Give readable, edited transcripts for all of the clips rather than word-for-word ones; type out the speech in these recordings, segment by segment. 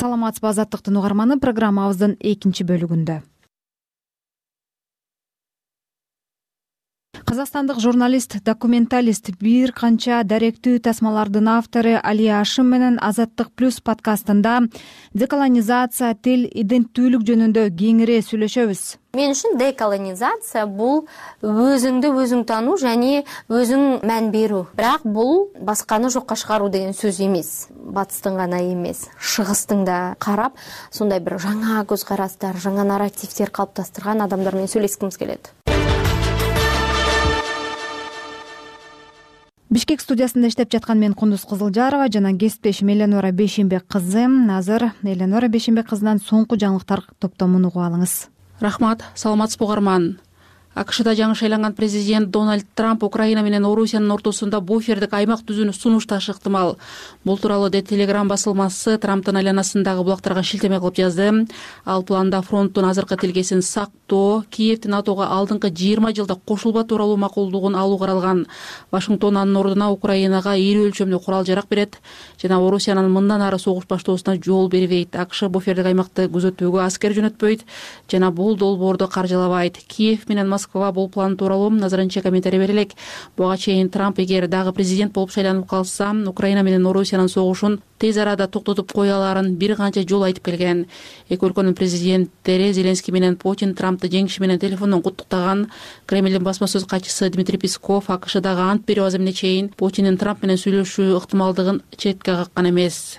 Саламатсызбы азаттыктын угарманы, программабыздын экинчи бөлүгүндө. Казакстандык журналист, документалист, бир канча даректүү тасмалардын автору Алия Ашим менен Азаттык плюс подкастында деколонизация, тил, иденттүүлүк жөнүндө кеңири сүйлөшөбүз. Мен үчүн деколонизация бул өзүңдү өзүң таануу және өзүң мән берүү. Бирок бул басканы жокко чыгаруу деген сөз эмес. Батыстын гана эмес, чыгыстын да карап, сондай бир жаңа көз карастар, жаңа нарративдер калыптастырган адамдар менен сүйлөшкүмүз келет. Бишкек студиясында иштеп жаткан мен Кундуз Кызылжарова жана кесиптешим Эленора Бейшенбек кызы. Азыр Эленора Бейшенбек кызынан соңку жаңылыктар топтомун угуп алыңыз. Рахмат, саламатсызбы угарман. АКШда жаңы шайланган президент Дональд Трамп Украина менен Орусиянын ортосунда буфердик аймак түзүүнү сунушташы ыктымал. Бул тууралуу The Telegram басылмасы Трамптын айланасындагы булактарга шилтеме кылып жазды. Ал планда фронттун азыркы тилкесин сактоо, Киевдин НАТОго алдыңкы 20 жылда кошулба тууралуу макулдугун алуу каралган. Вашингтон анын ордуна Украинага ири өлчөмдүү курал жарак берет жана Орусиянын мындан ары согуш баштоосуна жол бербейт. АКШ буфердик аймакты күзөтүүгө аскер жөнөтпөйт жана бул долбоорду каржылабайт. Киев менен Москва бул план тууралуу назарынча комментарий берелек. Буга чейин Трамп эгер дагы президент болуп шайланып калса, Украина менен Орусиянын согушун тез арада токтотуп кое аларын бир канча жолу айтып келген. Эки өлкөнүн президенттери Зеленский менен Путин Трампты жеңиши менен телефондон куттуктаган. Кремлдин басма сөз катчысы Дмитрий Песков АКШдагы ант берүү аземине чейин Путиндин Трамп менен сүйлөшүү ыктымалдыгын четке каккан эмес.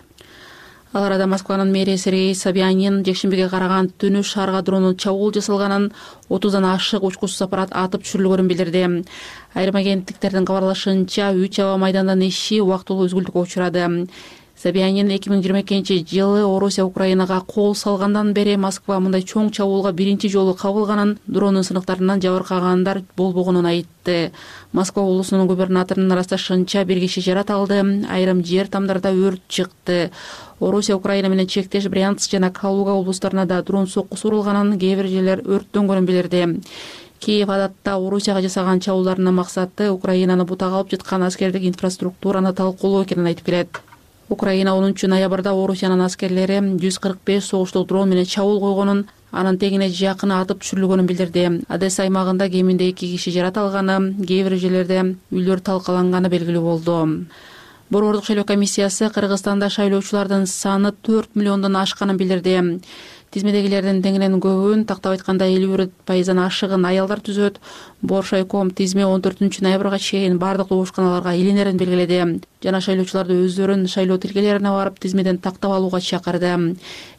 Ал арада Москванын мэри Сергей Собянин жекшембиге караган түнү шаарга дронун чабуул жасалганын, 30дан ашык учкучсуз аппарат атып түшүрүлгөнүн билдирди. Айрым агенттиктердин кабарлашынча 3 аба майдандын иши убактылуу үзгүлтүккө учурады. Собянин 2022-жылы Орусия Украинага кол салгандан бери Москва мындай чоң чабуулга биринчи жолу кабылганын, дронун сыныктарынан жабыркагандар болбогонун айтты. Москва облусунун губернаторунун ырасташынча бир киши жаратылды, айрым жер тамдарда өрт чыкты. Орусия Украина менен чектеш Брянск жана Калуга облустарына да дрон соккусу урулганын, кээ бир жерлер өрттөнгөнүн билдирди. Киев адатта Орусияга жасаган чабуулдарынын максаты Украинаны бутага алып жаткан аскердик инфраструктураны талкуулоо экенин айтып келет. Украина 10 ноябрда Орусиянын аскерлери 145 согуштук дрон менен чабуул койгонун, анын тегине жакын атып түшүрүлгөнүн билдирди. Одесса аймагында кеминде 2 киши жаратылганы, кээ бир жерлерде үйлөр талкаланганы белгилүү болду. Борбордук шайлоо комиссиясы Кыргызстанда шайлоочулардын саны 4 миллиондон ашканын билдирди. Тизмедегилердин теңинен көбүн, тактап айтканда 51% ашыгын аялдар түзөт. Боршайком тизме 14 ноябрга чейин бардык добушканаларга илинерин белгиледи жана шайлоочуларды өздөрүн шайлоо тилкелерине барып тизмеден тактап алууга чакырды.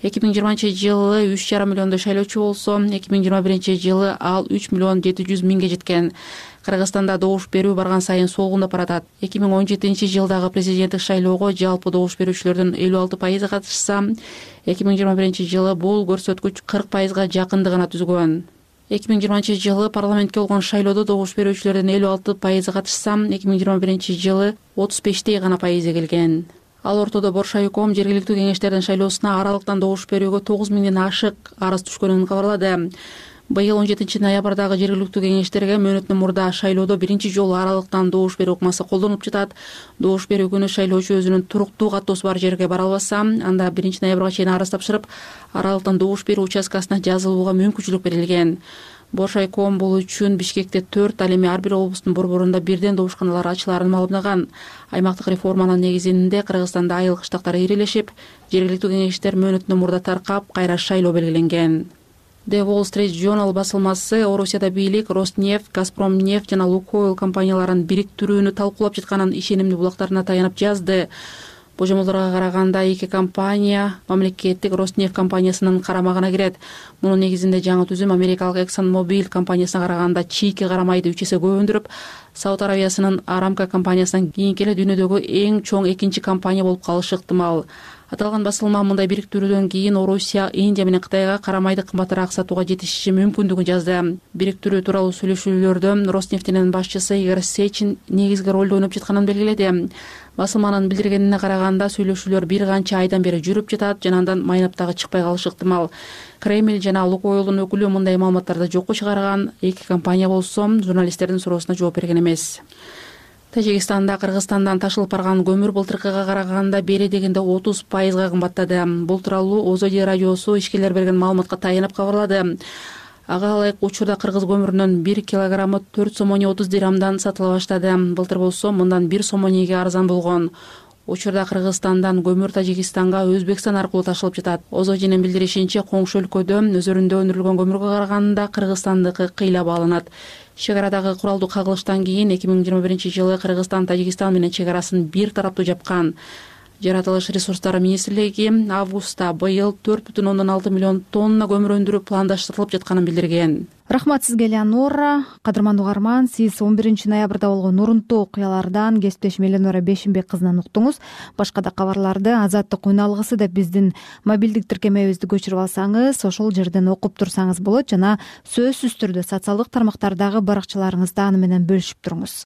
2020-жылы 3,5 миллиондой шайлоочу болсо, 2021-жылы ал 3 миллион 700 миңге жеткен. Кыргызстанда добуш берүү барган сайын солгундап баратат. 2017-жылдагы президенттик шайлоого жалпы добуш берүүчүлөрдүн 56% катышса, 2021-жылы бул көрсөткүч 40%га жакындыгына түзгөн. 2020-жылы парламентке болгон шайлоодо добуш берүүчүлөрдүн 56% катышса, 2021-жылы 35 гана пайызы келген. Ал ортодо Боршайком жергиликтүү кеңештердин шайлоосуна аралыктан добуш берүүгө 9 миңден ашык арыз түшкөнүн кабарлады. Быйыл 17 ноябрдагы жергиликтүү кеңештерге мөөнөттөн мурда шайлоодо биринчи жолу аралыктан добуш берүү ыкмасы колдонулуп жатат. Добуш берүү күнү шайлоочу өзүнүн туруктуу каттоосу бар жерге бара албаса, анда 1 ноябрга чейин арыз тапшырып, аралыктан добуш берүү участкасына жазылууга мүмкүнчүлүк берилген. Боршайком бул үчүн Бишкекте 4, ал эми ар бир облустун борборунда бирден добушканалар ачыларын маалымдаган. Аймактык реформанын негизинде Кыргызстанда айыл кыштактар ирилешип, жергиликтүү кеңештер мөөнөттөн мурда таркап, кайра шайлоо белгиленген. The Wall Street Journal басылмасы Орусияда бийлик Роснефть, Газпромнефть жана Лукойл компанияларын бириктирүүнү талкуулап жатканын ишенимдүү булактарына таянып жазды. Божомолдорго караганда эки компания мамлекеттик Роснефть компаниясынын карамагына кирет. Мунун негизинде жаңы түзүм америкалык ExxonMobil компаниясына караганда чийки карамайды 3 эсе көбүндүрүп, Сауд Аравиясынын Aramco компаниясынан кийинки эле дүйнөдөгү эң чоң экинчи компания болуп калышы ыктымал. Аталган басылма мындай бириктирүүдөн кийин Орусия, Индия менен Кытайга карамайды кымбатыраак сатууга жетишиши мүмкүндүгүн жазды. Бириктирүү тууралуу сүйлөшүүлөрдө Роснефтьтин башчысы Игорь Сечин негизги ролду ойноп жатканын белгиледи. Басылманын билдиргенине караганда сүйлөшүүлөр бир канча айдан бери жүрүп жатат жана андан майнап чыкпай калышы ыктымал. Кремль жана Лукойлдун өкүлү мындай маалыматтарды жокко чыгарган, эки компания болсо журналисттердин суроосуна жооп берген эмес. Тажикстанда Кыргызстандан ташылып барган көмүр былтыркыга караганда бери дегенде 30% кымбаттады. Бул тууралуу Озоди радиосу ишкерлер берген маалыматка таянып кабарлады. Ага ылайык учурда кыргыз көмүрүнүн 1 килограммы 4 сомони 30 дирhamдан сатыла баштады. Былтыр болсо мындан 1 сомониге арзан болгон. Учурда Кыргызстандан көмүр Тажикстанга Өзбекстан аркылуу ташылып жатат. Озодинин билдиришинче, коңшу өлкөдө өзөрүндө өндүрүлгөн көмүргө караганда Кыргызстандыкы кыйла бааланат. Чегарадагы куралдуу кагылыштан кийин 2021-жылы Кыргызстан Тажикстан менен чегарасын бир тараптуу жапкан. Жаратылыш ресурстары министрлиги августта быйыл 4,6 миллион тонна көмүр өндүрүү пландаштырылып жатканын билдирген. Рахмат сизге, Элеонора. Кадырман угарман, сиз 11 ноябрда болгон урунтуу окуялардан кесиптешим Элеонора Бешимбек кызынан уктуңуз. Башка да кабарларды Азаттык үн алгысы деп биздин мобилдик тиркемебизди көчүрүп алсаңыз, ошол жерден окуп турсаңыз болот жана сөзсүз түрдө социалдык тармактардагы баракчаларыңызда аны менен бөлүшүп туруңуз.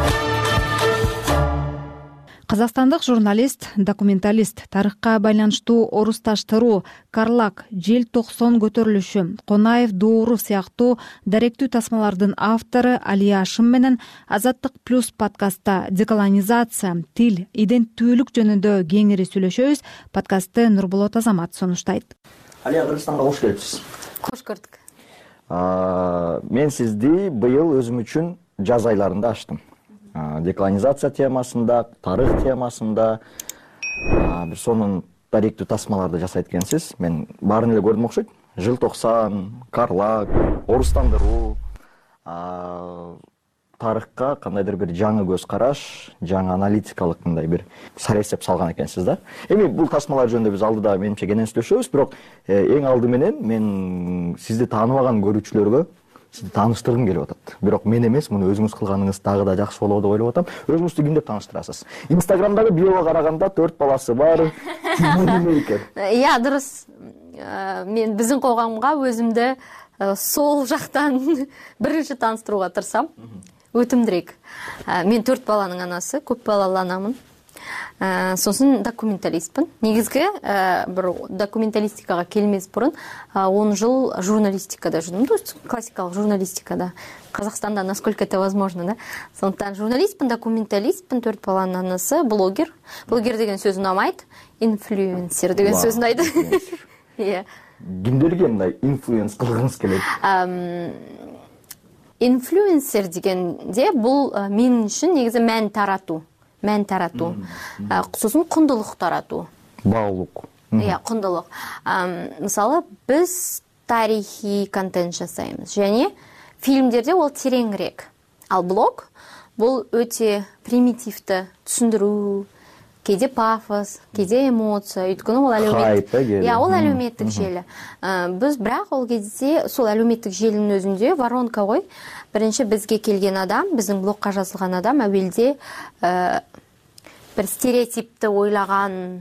Казакстандык журналист, документалист, тарыхка байланыштуу орусташтыруу, Карлак, Жел 90 көтөрүлүшү, Конаев доору сыяктуу даректүү тасмалардын автору Алия Ашым менен Азаттык плюс подкастта деколонизация, тил, иденттүүлүк жөнүндө кеңири сүйлөшөбүз. Подкастты Нурболот Азамат сунуштайт. Алия, Кыргызстанга кош келипсиз. Кош көрдүк. Мен сизди быйыл өзүм үчүн жаз айларында ачтым. Деколонизация темасында, тарых темасында бир сонун даректүү тасмаларды жасайт экенсиз. Мен баарын эле көрдүм окшойт. Жыл 90, Карлак, орустандыруу, тарыхка кандайдыр бир жаңы көз караш, жаңы аналитикалык мындай бир саресеп салган экенсиз да. Эми бул тасмалар жөнүндө биз алдыда менимче кенен сүйлөшөбүз, бирок эң алды менен мен сизди тааныбаган көрүүчүлөргө сизди тааныштыргым келип атат. Бирок мен эмес, муну өзүңүз кылганыңыз дагы да жакшы болот деп ойлоп атам. Өзүңүздү ким деп тааныштырасыз? Инстаграмдагы биого караганда 4 баласы бар. Неме экен? Иә, дурус. Мен биздин койгонго өзүмдү сол жактан биринчи тааныштырууга тырысам. Өтүмдүрөөк. Мен 4 баланын анасы, көп балалуу анамын. Сосын документалистпин. Негизги бир документалистикага келмес бурун 10 жыл журналистикада жүрдүм. Классикалык журналистикада. Казакстанда насколько это возможно, да? Сондуктан журналистпин, документалистпин, 4 баланын анасы, блогер. Блогер деген сөз унамайт, инфлюенсер деген сөз унайды. Иә. Кимдерге мындай инфлюенс кылгыңыз келет? Инфлюенсер дегенде бул мен үчүн негизи мән таратуу. Сосын кундулук таратуу. Баалуулук. Иә, кундулук. Мисалы, биз тарихи контент жасайбыз. Және фильмдерде ол тереңирээк. Ал блог бул өтө примитивді түшүндүрүү, кейде пафос, кейде эмоция, өйткөнү ол ол әлеуметтик желі. Біз бірақ ол кезде сол әлеуметтик желінің өзүндө воронка ғой. Биринчи бизге келген адам, биздин блогка жазылган адам әуелде бір стереотипті ойлаган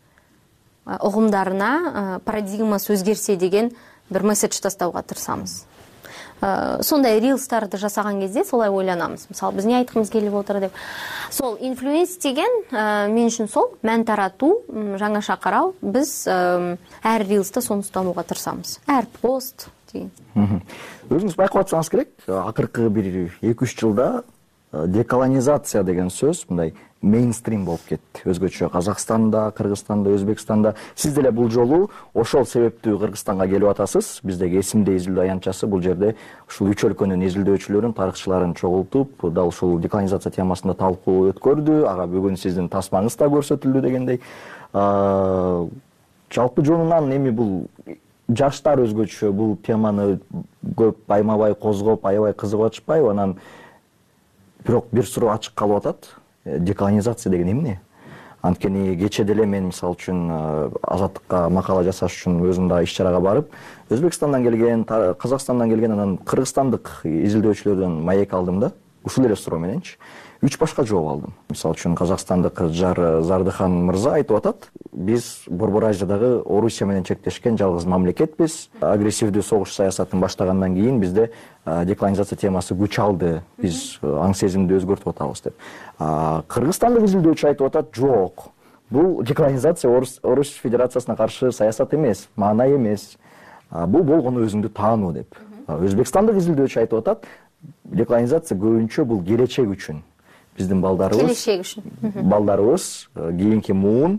ұғымдарына парадигмасы өзгерсе деген бір месседж тастауға тырысамыз. Сондай рилстарды жасаған кезде солай ойланамыз. Мысалы, біз не айтқымыз келіп отыр деп. Сол инфлюенс деген мен үшін сол мән тарату, жаңаша карау. Біз әр рилста соны ұстануға тырысамыз. Әр пост деген. Өзіңіз байқап атсаңыз керек, акыркы бир 2-3 жылда деколонизация деген сөз мындай мейнстрим болуп кетти. Өзгөчө Казакстанда, Кыргызстанда, Өзбекстанда. Сиз деле бул жолу ошол себептүү Кыргызстанга келип атасыз. Биздеги эсимде изилдөө аянтчасы бул жерде ушул 3 өлкөнүн изилдөөчүлөрүн, тарыхчыларын чогултуп, дал ушул деколонизация темасында талкуу өткөрдү. Ага бүгүн сиздин тасмаңыз да көрсөтүлдү дегендей. Жалпы жонунан эми бул жаштар өзгөчө бул теманы көп баймабай козгоп, аябай кызыгып атышпайбы? Анан бирок бир суроо ачык калып атат. Деколонизация деген эмне? Анткени кече деле мен мисалы үчүн Азаттыкка макала жасаш үчүн өзүм да иш-чарага барып, Өзбекстандан келген, Казакстандан келген, анан кыргызстандык изилдөөчүлөрдөн маек алдым да. Ушул эле суроо мененчи 3 башка жооп алдым. Мисалы үчүн Казакстандык Зардыхан мырза айтып атат, биз Борбор Азиядагы Орусия менен чектешкен жалгыз мамлекетпиз. Агрессивдүү согуш саясатын баштагандан кийин бизде деколонизация темасы күч алды. Биз аң сезимди өзгөртүп атабыз деп. Кыргызстандык изилдөөчү айтып атат, жок. Бул деколонизация Орус Федерациясына каршы саясат эмес, маана эмес. Бул болгону өзүңдү таануу деп. Өзбекстандык изилдөөчү айтып атат, деколонизация көбүнчө бул келечек үчүн. биздин балдарыбыз, келешек үчүн. балдарыбыз, кийинки муун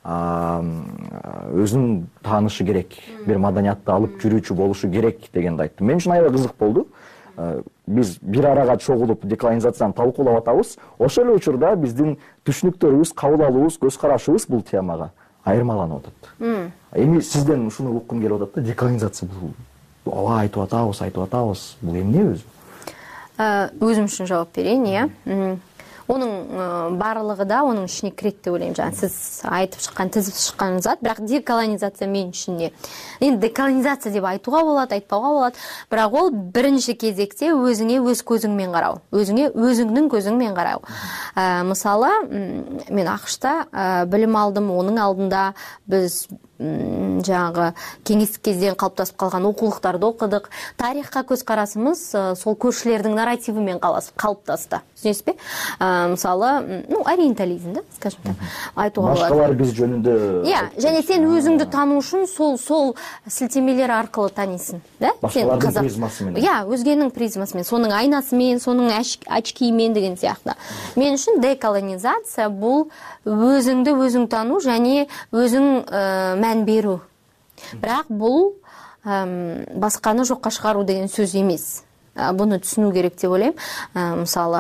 өзүн таанышы керек, бир маданиятты алып жүрүүчү болушу керек дегенди айтты. Мен үчүн аябай кызык болду. Биз бир арага чогулуп деколонизацияны талкуулап атабыз. Ошол эле учурда биздин түшүнүктөрүбүз, кабыл алуубуз, көз карашыбыз бул темага айырмаланып атат. Эми сизден ушуну уккум келип атат да, деколонизация бул ооба айтып атабыз. Бул эмне өзү? Өзүм үчүн жооп берейин, иә. Оның барлығы да оның ішіне кіреді деп ойлаймын. Жаңа сіз айтып шыққан, тізіп шыққан зат, бірақ деколонизация мен үшін не? Енді деколонизация деп айтуға болады, айтпауға болады, бірақ ол бірінші кезекте өзіңе өз көзіңмен қарау, өзіңе өзіңнің көзіңмен қарау. Мысалы, мен ақш-та білім алдым, оның алдында біз жаңағы кеңестік кезден қалыптасып қалған оқулықтарды оқыдық. Тарихқа көзқарасымыз сол көршілердің нарративімен қалыптасты. Түсінесіз бе? Мысалы, ориентализм, да, скажем так, айтуға болады. Башқалар біз жөнінде. Иә, және сен өзіңді тану үшін сол сілтемелер арқылы танисың, да? Башқалардың призмасымен. Иә, өзгенің призмасымен, соның айнасымен, соның очкимен деген сияқты. Мен үшін деколонизация бұл өзіңді өзің тану және өзің мән беру. Бірақ бұл басқаны жоққа шығару деген сөз емес. Бұны түсіну керек деп ойлаймын. Мысалы,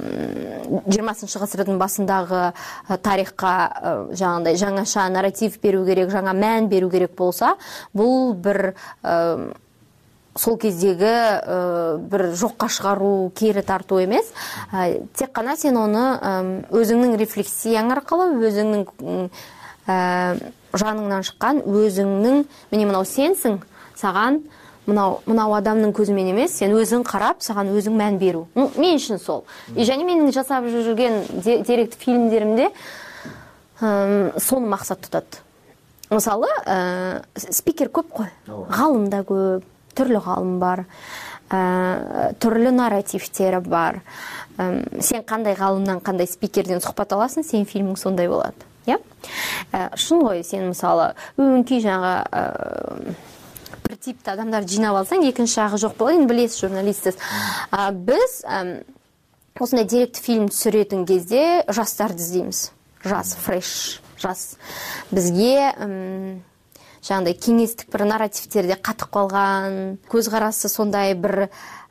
20 ғасырдың басындағы тарихқа жаңағыдай жаңаша нарратив беру керек, жаңа мән беру керек болса, бұл бір сол кездегі бір жоққа шығару, кері тарту емес. Тек қана сен оны өзіңнің рефлексияң арқылы, өзіңнің жаныңнан шыққан, өзіңнің, міне мынау сенсің, саған мынау адамның көзімен емес, сен өзің қарап, саған өзің мән беру. Мен үшін сол. Және менің жасап жүрген деректі фильмдерімде соны мақсат тұтады. Мысалы, спикер көп қой, ғалым да көп, түрлі ғалым бар, түрлі нарративтері бар. Сен қандай ғалымнан, қандай спикерден сұхбат аласың, сен фильмің сондай болады. Шын ғой, сен мысалы, өңкей жаңа бір типті адамдар жинап алсаң, екінші жағы жоқ болады, енді білесіз, журналистсіз. Біз осындай деректі фильм түсіретін кезде жастарды іздейміз. Жас, фреш, жас. Бізге жаңағыдай кеңестік бір нарративтерде қатып қалған, көзқарасы сондай бір,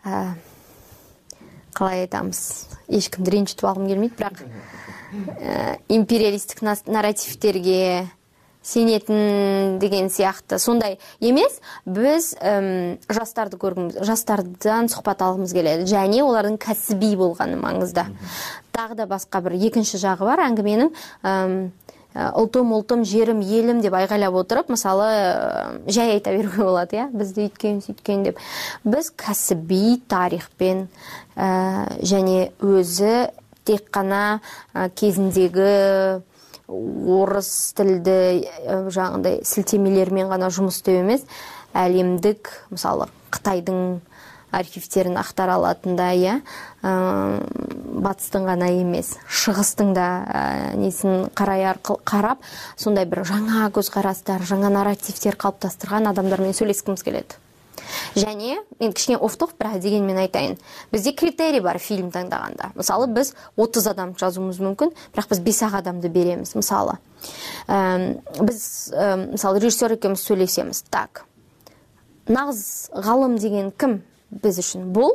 қалай айтамыз, ешкімді ренжітіп алғым келмейді, бірақ империалистік нарративтерге сенетін деген сияқты сондай емес. Біз жастарды көргіміз, жастардан сұхбат алғымыз келеді, және олардың кәсіби болғаны маңызды. Тағы да басқа бір екінші жағы бар әңгіменің. Ұлтым, жерім, елім деп айғайлап отырып, мысалы, жай айта беруге болады, бізді үйткен, сөйткен деп. Біз кәсіби тарихпен және өзі тек қана кезіндегі орыс тілді жаңағыдай сілтемелермен ғана жұмыс істеу емес, әлемдік, мысалы, Қытайдың архивтерін ақтара алатындай, батыстың ғана емес, шығыстың да несін қарап, сондай бір жаңа көзқарастар, жаңа нарративтер қалыптастырған адамдармен сөйлескіміз келеді. Және, мен кішкене офтоп, бірақ дегенмен айтайын, бізде критерий бар фильм таңдағанда. Мысалы, біз 30 адам жазуымыз мүмкін, бірақ біз 5 адамды береміз. Мысалы, біз, мысалы, режиссер екеуміз сөйлесеміз. Так, нағыз ғалым деген кім біз үшін? Бұл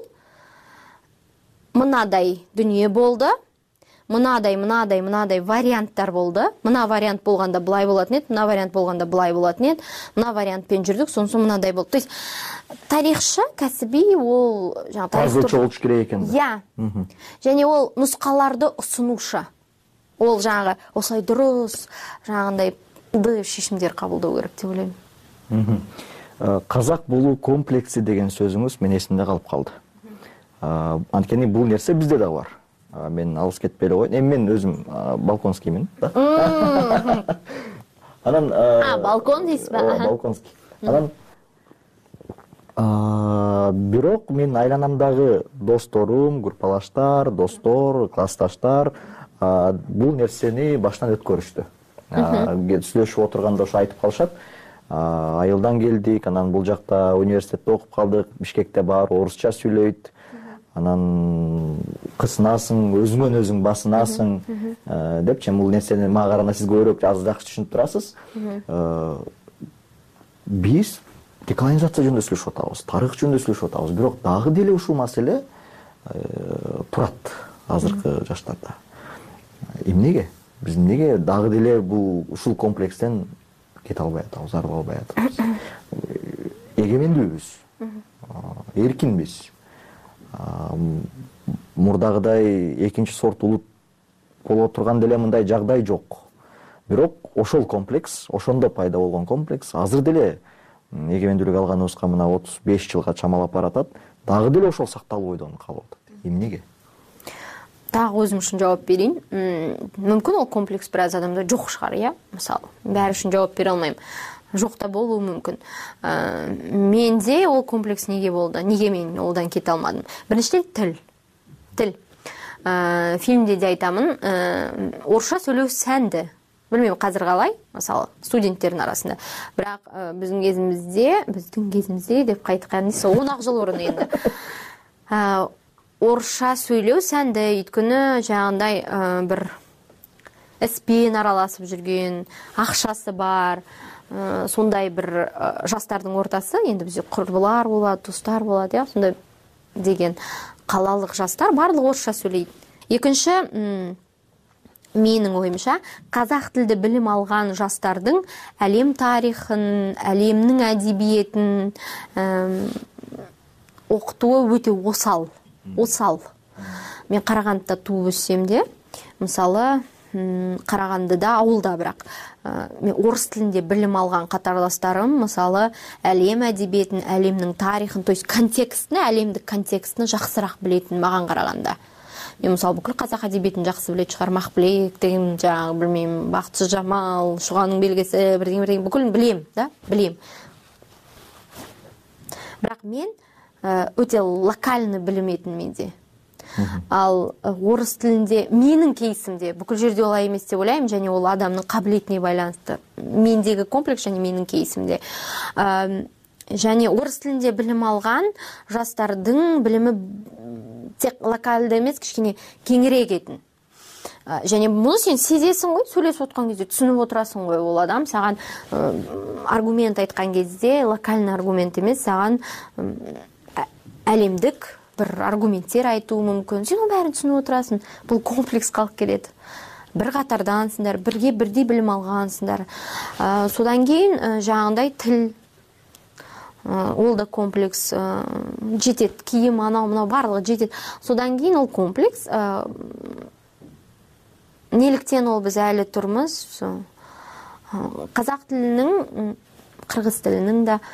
мынадай дүние болды, мынадай варианттар болды. Мына вариант болғанда былай болатын еді, мына вариант болғанда былай болатын еді, мына вариантпен жүрдік, сонысы мынадай болды. То есть, тарихшы, кәсіби, ол тазылшы болуш керек екен. Иә. Және ол нұсқаларды ұсынушы. Ол жаңағы осылай дұрыс, жаңағындай шешімдер қабылдау керек деп ойлаймын. Қазақ болу комплекси деген сөзіңіз мен есімде қалып қалды. Анткени бұл нәрсе бізде де бар. Мен алыс кетпелі ғой. Мен өзім балконскиймін. Балкон дейсіз ба? Балконский. Бирок мен айланамдағы досторум, группалаштар, достор, классташтар бұл нәрсені баштан өткөрүштү. Сүйлөшүп отурганда ошо айтып калышат. Айылдан келдик, анан бул жакта университетте окуп калдык, Бишкекте бар, орусча сүйлөйт. анан кысынасың, өзүңөн өзүң басынасың депчи. Бул нерсени мага караганда сиз көбүрөөк азыр жакшы түшүнүп турасыз. Биз деколонизация жөнүндө сүйлөшүп атабыз, тарых жөнүндө сүйлөшүп атабыз, бирок дагы деле ушул маселе турат азыркы жаштарда. Эмнеге? Биз эмнеге дагы деле бул ушул комплекстен кете албай атабыз, арыла албай атабыз? Эгемендүүбүз, эркинбиз. Мурдагыдай экинчи сорт улут боло турган деле мындай жагдай жок. Бирок ошол комплекс, ошондо пайда болгон комплекс азыр деле эгемендүүлүк алганыбызга мына 35 жылга чамалап баратат, дагы деле ошол сакталып бойдон калып атат. Эмнеге? Дагы өзүм үчүн жооп берейин. Мүмкүн ол комплекс бир аз адамда жок шыгар, мисалы. Баары үчүн жооп бере албайм. Жок да болуу мүмкүн. Менде ол комплекс неге болду? Неге мен олдан кете алмадым? Биринчиден тил. Фильмде де айтамын, орусча сүйлөө сәнді. Білмеймін қазір қалай, мысалы, студенттердің арасында. Бірақ біздің кезімізде деп қайтқан несі, 10 жыл бұрын енді. Орысша сөйлеу сәнді, өйткені жаңағындай бір іспен араласып жүрген, ақшасы бар, сондай бір жастардың ортасы, енді бізде құрбылар болады, достар болады, сондай деген қалалық жастар барлығы орысша сөйлейді. Екінші, менің ойымша, қазақ тілді білім алған жастардың әлем тарихын, әлемнің әдебиетін оқытуы өте осал. Мен Қарағандыда туып өссем де, мысалы, Қарағандыда ауылда, бірақ мен орыс тілінде білім алған қатарластарым, мысалы, әлем әдебиетін, әлемнің тарихын, то есть контекстіні, әлемдік контекстіні жақсырақ білетін маған қарағанда. Мен мысалы бүкіл қазақ әдебиетін жақсы білетін шығар, Мақбілек деген, жаңағы білмеймін, Бақытжан Жамал, Шұғаның белгісі, бірдеңе бүкілін білем. Бірақ мен өте локальны білмейтін менде. Ал орыс тілінде менің кейсімде бүкіл жерде олай емес деп ойлаймын, және ол адамның қабілетіне байланысты. Мендегі комплекс және менің кейсімде. Және орыс тілінде білім алған жастардың білімі тек локалды емес, кішкене кеңірек етін. Және мұны сен сезесің ғой, сөйлесіп отқан кезде түсініп отырасың ғой, ол адам саған аргумент айтқан кезде локальный аргумент емес, саған әлемдік бір аргументтер айтуы мүмкін. Сен ол бәрін түсініп отырасың. Бұл комплекс қалып келеді. Бір қатардансыңдар, бірдей білім алғансыңдар. Содан кейін жаңағындай тіл, ол да комплекс жетеді. Киім, анау барлығы жетеді. Содан кейін ол комплекс, неліктен ол біз әлі тұрмыз? Қазақ тілінің, қырғыз тілінің да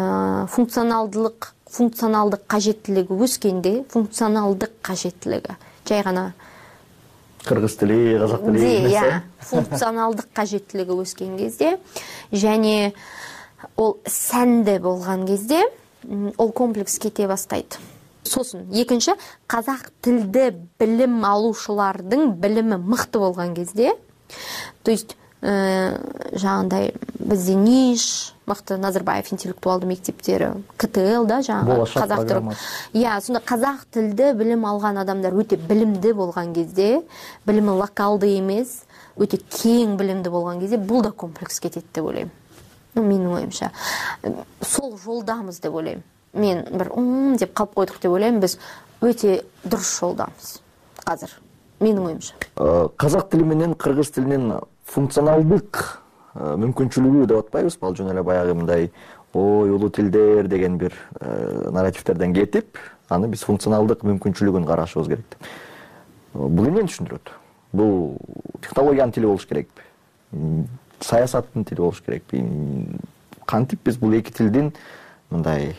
функционалдық қажеттілігі өскенде, функционалдық қажеттілігі жай ғана қырғыз тілі, қазақ тілі емес, функционалдық қажеттілігі өскен кезде, және ол сәнді болған кезде, ол комплекс кете бастайды. Сосын, екінші, қазақ тілді білім алушылардың білімі мықты болған кезде, то есть, жаңағындай бізде НИШ, мықты Назарбаев интеллектуалды мектептері, КТЛ да, жаңағы қазақ түрік. Сонда қазақ тілді білім алған адамдар өте білімді болған кезде, білімі локалды емес, өте кең білімді болған кезде, бұл да комплекс кетеді деп ойлаймын. Менің ойымша. Сол жолдамыз деп ойлаймын. Мен бір деп қалып қойдық деп ойлаймын, біз өте дұрыс жолдамыз қазір. Менің ойымша. Қазақ тілі менен қырғыз тілінен функционалдық мүмкіншілігі деп атпайбыз, ал жөн эле баягы мындай ой улуу тилдер деген бир нарративтерден кетип, аны биз функционалдык мүмкүнчүлүгүн карашыбыз керек. Бул эмнени түшүндүрөт? Бул технологиянын тили болуш керекпи? Саясаттын тили болуш керекпи? Кантип биз бул эки тилдин мындай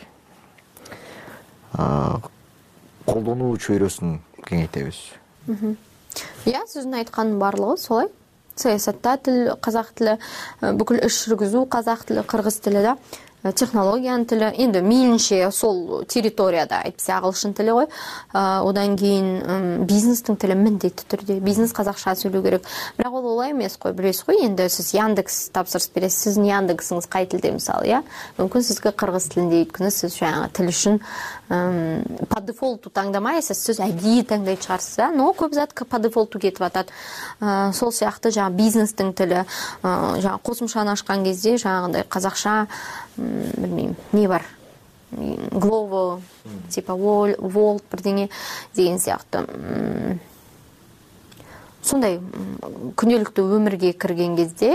колдонуу чөйрөсүн кеңейтебиз? Сіздің айтқанның барлығы солай. Саясатта тіл, қазақ тілі, бүкіл іс жүргізу, қазақ тілі, қырғыз тілі да. технологияның тілі, енді мейлінше сол территорияда әйтпесе ағылшын тілі ғой. Одан кейін бизнестің тілі міндетті түрде. Бизнес қазақша сөйлеу керек. Бірақ ол олай емес қой, білесіз ғой, енді сіз Яндекс тапсырыс бересіз, сіздің Яндексіңіз қай тілде мысалы, иә? Мүмкін сізге қырғыз тілінде, өйткені сіз жаңағы тіл үшін по дефолту таңдамайсыз, сіз әдейі таңдайтын шығарсыз, но көп зат по дефолту кетіп жатады. Сол сияқты жаңағы бизнестің тілі, жаңағы қосымшаны ашқан кезде жаңағындай қазақша, білмеймін, не бар? Glovo, типа Volt бірдеңе деген сияқты. Сондай күнделікті өмірге кірген кезде,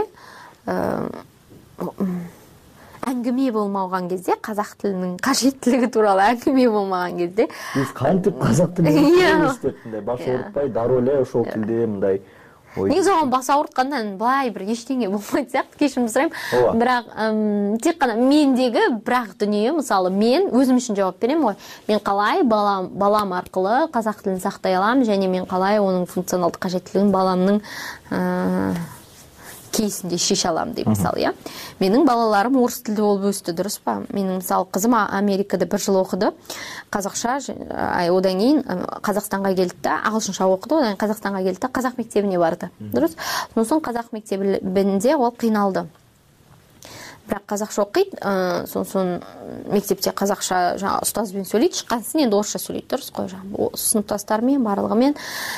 әңгіме болмаған кезде, қазақ тілінің қажеттілігі туралы әңгіме болмаған кезде, біз қантып қазақ тілінде баш ауыртпай, дароле ошол тілде мындай негізі оған бас ауыртқаннан былай бір ештеңе болмайды сияқты, кешірім сұраймын. Бірақ тек қана мендегі бірақ дүние, мысалы, мен өзім үшін жауап беремін ғой. Мен қалай балам арқылы қазақ тілін сақтай аламын, және мен қалай оның функционалды қажеттілігін баламның кейсінде шеше аламын деп, мысалы, иә. Менің балаларым орыс тілді болып өсті, дұрыс па? Менің, мысалы, қызым Америкада 1 жыл оқыды, қазақша, одан кейін Қазақстанға келді да, ағылшынша оқыды, одан кейін Қазақстанға келді, қазақ мектебіне барды, дұрыс? Сосын қазақ мектебінде ол қиналды. Бірақ қазақша оқиды, сосын мектепте қазақша ұстазбен сөйлейді, шыққансын енді орысша сөйлейді, дұрыс қой, сыныптастарымен, барлығымен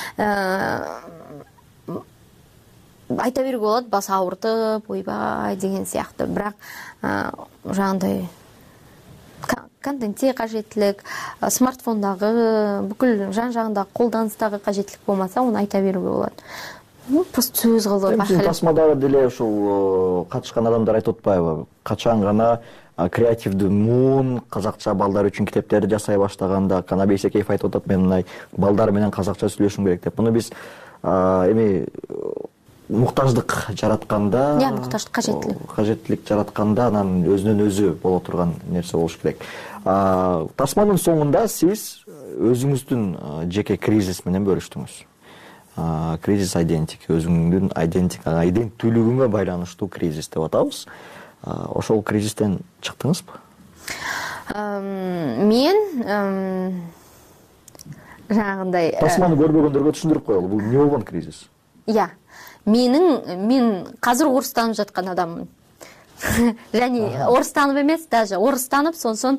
айта беруге болады, бас ауыртып, ойбай деген сияқты. Бірақ жаңағындай контентте қажеттілік, смартфондағы, бүкіл жан-жағындағы қолданыстағы қажеттілік болмаса, оны айта беруге болады. Просто сөз қылып. Тасмадағы деле ушул катышкан адамдар айтып атпайбы? Качан гана креативдүү муун казакча балдар үчүн китептерди жасай баштаганда Канабек Бейсекеев айтып атат, мен мындай балдар менен казакча сүйлөшүм керек деп. Муну биз эми муктаждык жаратканда, кажеттилик жаратканда анан өзүнөн өзү боло турган нерсе болуш керек. Тасманын соңунда сиз өзүңүздүн жеке кризис менен бөлүштүңүз. Кризис айдентик, өзүңдүн айденттүүлүгүңө байланыштуу кризис деп атабыз. Ошол кризистен чыктыңызбы? Мен жаңагындай Тасманы көрбөгөндөргө түшүндүрүп коелу, бул эмне болгон кризис? Иә. Мен қазір орыстанып жатқан адаммын. Және орыстанып емес, даже орыстанып, сонсын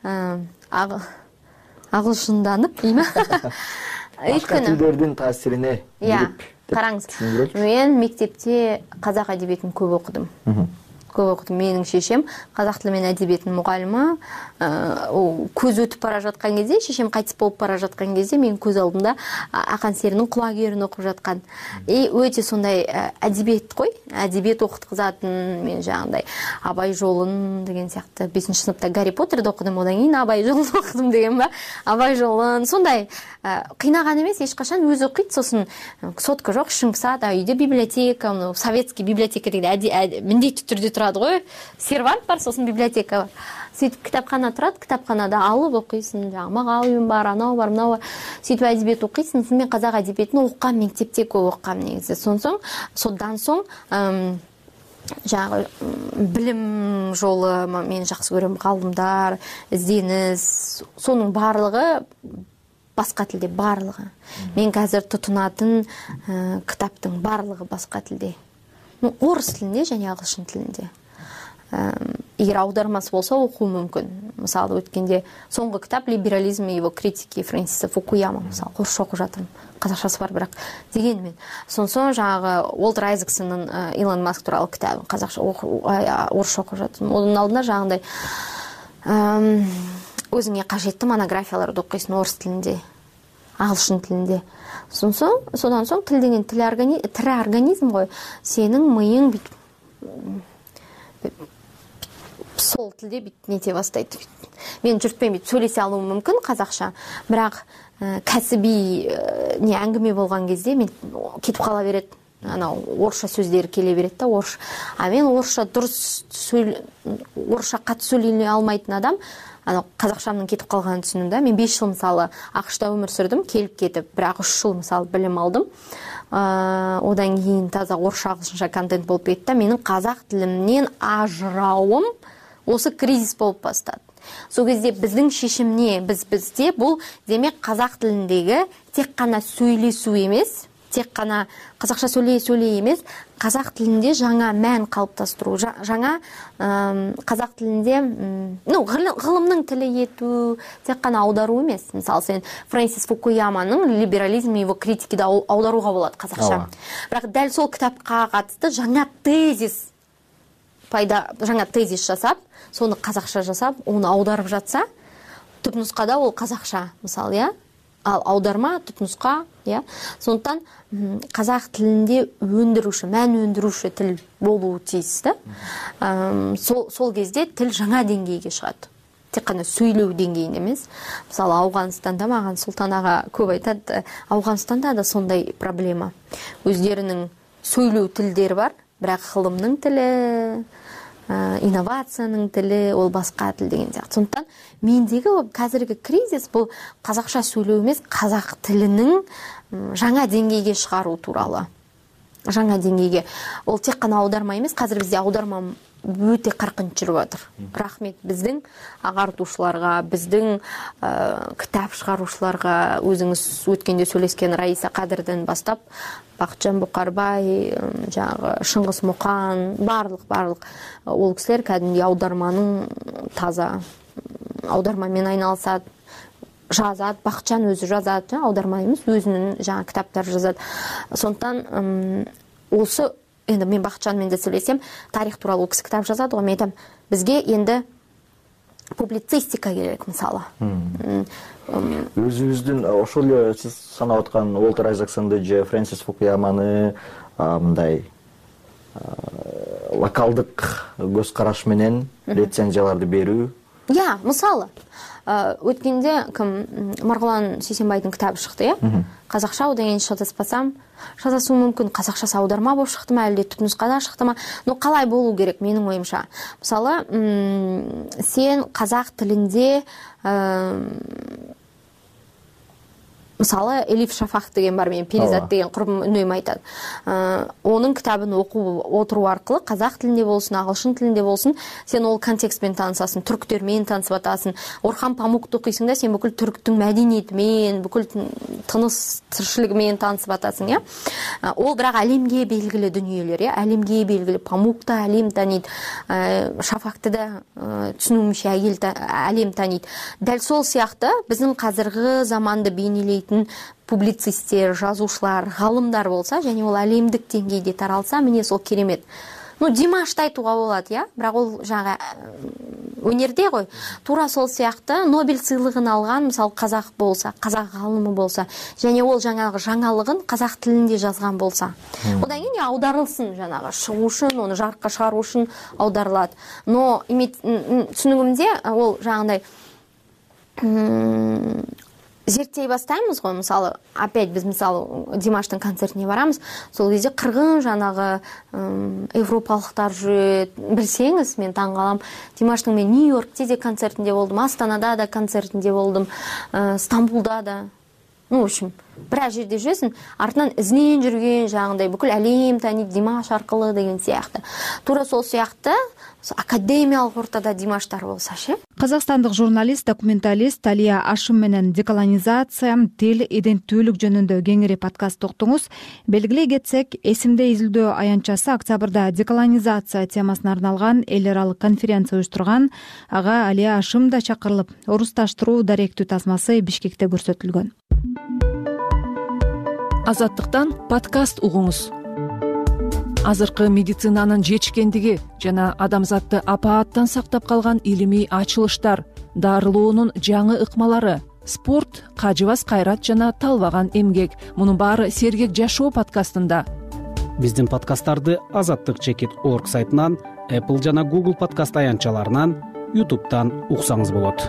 ағылшынданып, деймі? Башка тілдердің таасирине беріп. Қараңыз, мен мектепте қазақ әдебиетін көп оқыдым. Менің шешем қазақ тілі мен әдебиетінің мұғалімі, көз өтіп бара жатқан кезде, шешем қайтыс болып бара жатқан кезде, мен көз алдымда Ақан серінің құлагерін оқып жатқан. Өте сондай әдебиет қой, әдебиет оқытқызатын, мен жаңағындай Абай жолын деген сияқты 5-ші сыныпта Гарри Поттерді оқыдым, одан кейін Абай жолын оқыдым деген ба? Абай жолын сондай қинаған емес, ешқашан өзі оқиды, сосын сотка жоқ, ішің пысады, үйде библиотека, советский библиотека деген міндетті түрде тұрады ғой, сервант бар, сосын библиотека бар. Сөйтіп кітапхана тұрады, кітапханада алып оқисың, Мағауин бар, анау бар, мынау бар. Сөйтіп әдебиет оқисың, мен қазақ әдебиетін оқығам, мектепте көп оқығам негізі. Содан соң жаңағы білім жолы мен жақсы көремін, ғалымдар, ізденіс, соның барлығы басқа тілде, барлығы. Мен қазір тұтынатын кітаптың барлығы басқа тілде. Орыс тілінде және ағылшын тілінде. Егер аудармасы болса оқу мүмкін. Мысалы, өткенде соңғы кітап «Либерализм и его критики» Фрэнсиса Фукуяма, мысалы, орысша оқып жатырмын. Қазақшасы бар, бірақ дегенмен. Соң жаңағы Уолтер Айзексонның Илон Маск туралы кітабын қазақша орысша оқып жатырмын. Оның алдында жаңағындай өзіңе қажетті монографияларды оқисың орыс тілінде, ағылшын тілінде. Содан соң тіл деген тірі организм ғой, сенің миың сол тілде нете бастайды. Мен жұртпен сөйлесе алуым мүмкін қазақша, бірақ кәсіби әңгіме болған кезде мен кетіп қала береді. Орысша сөздері келе береді да, орысша. Мен орысша қатты сөйлей алмайтын адам, қазақшамның кетіп қалғанын түсіндім да. Мен 5 жыл мысалы ақш-та өмір сүрдім, келіп кетіп, бірақ 3 жыл мысалы білім алдым. Одан кейін таза орысша ағылшынша контент болып кетті. Менің қазақ тілімнен ажырауым осы кризис болуп бастады. Сол кезде біздің шешім не? Бізде бұл демек қазақ тіліндегі тек қана сөйлесу емес, тек қана қазақша сөйлей емес, қазақ тілінде жаңа мән қалыптастыру, жаңа қазақ тілінде ғылымның тілі ету, тек қана аудару емес. Мысалы, сен Фрэнсис Фукуяманың «Либерализм и его критики» да аударуға болады қазақша. Бірақ дәл сол кітапқа қатысты жаңа тезис жасап, соны қазақша жасап, оны аударып жатса, түпнұсқада ол қазақша, мысалы, иә? Ал аударма, түпнұсқа, иә? Сондықтан қазақ тілінде мән өндіруші тіл болуы тиіс, да? Сол кезде тіл жаңа деңгейге шығады. Тек қана сөйлеу деңгейінде емес. Мысалы, Ауғанстанда маған Сұлтан аға көп айтады, Ауғанстанда да сондай проблема. Өздерінің сөйлеу тілдері бар, бірақ ғылымның тілі, инновацияның тілі, ол басқа тіл деген сияқты. Сондықтан мендегі қазіргі кризис бұл қазақша сөйлеу емес, қазақ тілінің жаңа деңгейге шығару туралы. Жаңа деңгейге. Ол тек қана аударма емес, қазір бізде аударма өте қарқын жүріп жатыр. Рахмет біздің ағартушыларға, біздің кітап шығарушыларға, өзіңіз өткенде сөйлескен Раиса Қадырдан бастап, Бақытжан Бұқарбай, Шыңғыс Мұқан, барлық ол кісілер кәдімгі аударманың таза аудармамен айналысады, жазады. Бақытжан өзі жазады, аударма емес, өзінің кітаптар жазады. Сондықтан осы, енді мен Бақытжанмен де сөйлесем, тарих туралы ол кісі кітап жазады ғой, мен айтамын, бізге енді публицистика керек, мысалы. Өзіңіздің ошол эле сиз санап аткан Уолтер Айзексонду же Фрэнсис Фукуяманы мындай локалдык көз караш менен рецензияларды берүү. Иә, мысалы, өткенде Марғұлан Сейсенбайдың кітабы шықты, иә? Қазақша, одан кейін шатаспасам, шатасуы мүмкін, қазақшасы аударма болып шықты ма, әлде түпнұсқада шықты ма? Но қалай болу керек менің ойымша? Мысалы, сен қазақ тілінде мысалы, Элиф Шафақ деген бар, мен Перизат деген құрбым үнемі айтады. Оның кітабын оқу отыру арқылы қазақ тілінде болсын, ағылшын тілінде болсын, сен ол контекстпен танысасың, түріктермен танысып атасың. Орхан Памукты оқисың да, сен бүкіл түріктің мәдениетімен, бүкіл тыныс тіршілігімен танысып атасың, иә? Ол бірақ әлемге белгілі дүниелер, иә? Әлемге белгілі. Памукты әлем таниды, Шафақты да түсінуімше әлем таниды. Дәл сол сияқты біздің қазіргі заманды бейнелейтін публицистер, жазушылар, ғалымдар болса, және ол әлемдік деңгейде таралса, міне сол керемет. Димашты айтуға болады, иә? Бірақ ол өнерде ғой. Тура сол сияқты Нобель сыйлығын алған, мысалы, қазақ болса, қазақ ғалымы болса, және ол жаңалығын қазақ тілінде жазған болса. Одан кейін аударылсын, шығу үшін, оны жарыққа шығару үшін аударылады. Но түсінігімде ол зерттей бастаймыз ғой, мысалы, опять біз, мысалы, Димаштың концертіне барамыз, сол кезде қырғын европалықтар жүреді. Білсеңіз, мен таңғалам. Димаштың мен Нью-Йоркте де концертінде болдым, Астанада да концертінде болдым, Стамбулда да. В общем, біраз жерде жүресің, артынан ізінен жүрген бүкіл әлем таниды Димаш арқылы деген сияқты. Тура сол сияқты академиялық ортада Димаштар болса ше? Қазақстандық журналист, документалист Алия Ашым менен деколонизация, тил, иденттүүлүк жөнүндө кеңири подкаст токтуңуз. Белгилей кетсек, эсимде изилдөө аянтчасы октябрда деколонизация темасына арналган эл аралык конференция уюштурган. Ага Алия Ашым да чакырылып, орусташтыруу даректүү тасмасы Бишкекте көрсөтүлгөн. Азаттыктан подкаст угуңуз. Азыркы медицинанын жетишкендиги жана адамзатты апааттан сактап калган илимий ачылыштар, дарылоонун жаңы ыкмалары, спорт, кажыбас кайрат жана талбаган эмгек. Мунун баары Сергек жашоо подкастында. Биздин подкасттарды azattik.org сайтынан, Apple жана Google подкаст аянтчаларынан, YouTube'дан уксаңыз болот.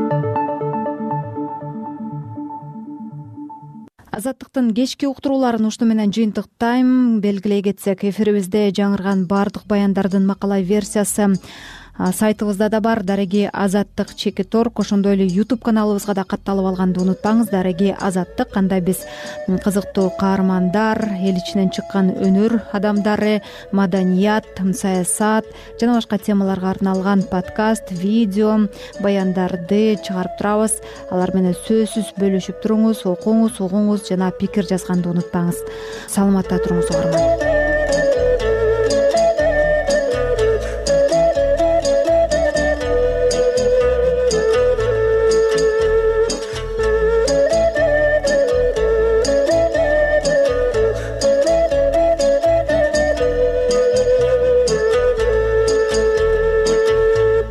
Азаттыктын кечки уктурууларын ушуну менен жыйынтыктайм. Белгилей кетсек, эфирибизде жаңырган бардык баяндардын макала версиясы Сайтыбызда да бар дареги Азаттык чекит орг. Ошондой эле YouTube каналыбызга да катталып алганды унутпаңыз. Дареги Азаттык, анда биз кызыктуу каармандар, эл ичинен чыккан өнөр адамдары, маданият, саясат жана башка темаларга арналган подкаст, видео, баяндарды чыгарып турабыз. Алар менен сөзсүз бөлүшүп туруңуз, окуңуз, угуңуз жана пикир жазганды унутпаңыз. Саламатта туруңуз угарман.